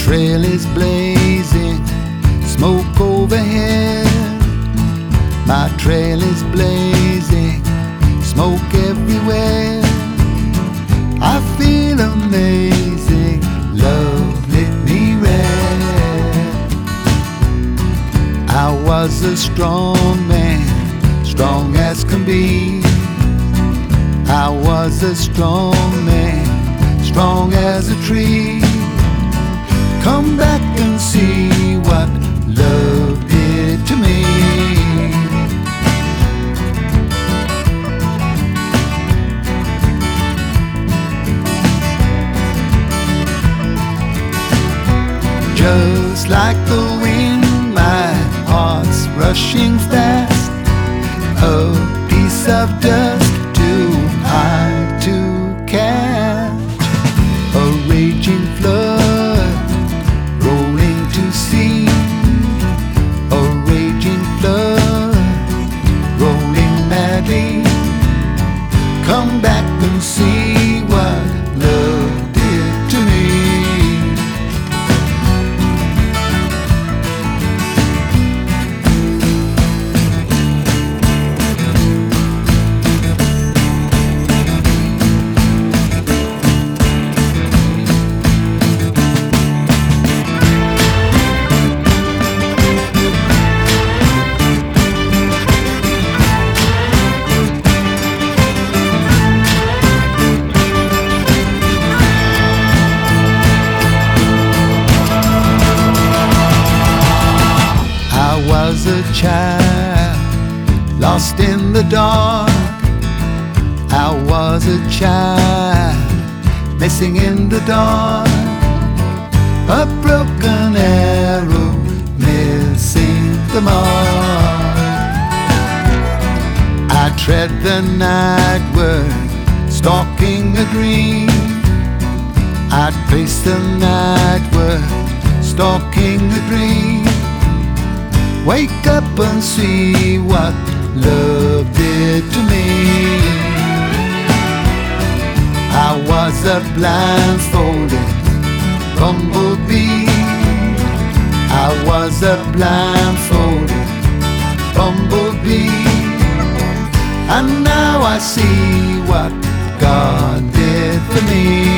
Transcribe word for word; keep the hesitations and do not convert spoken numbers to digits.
trail is blazing, smoke overhead. My trail is blazing, smoke everywhere. I feel amazing, love lit me red. I was a strong man, strong as can be. I was a strong man, strong as a tree. Come back and see what love did to me. Just like the wind, my heart's rushing fast. A piece of dust too high to catch. A raging flood rolling to sea. A raging flood rolling madly. Come back and see what love did to me. I was a child, lost in the dark. I was a child, missing in the dark. A broken arrow, missing the mark. I tread the nightward, stalking a dream. I'd pace the nightward, stalking a dream. Wake up and see what love did to me. I was a blindfolded bumblebee. I was a blindfolded bumblebee. And now I see what God did for me.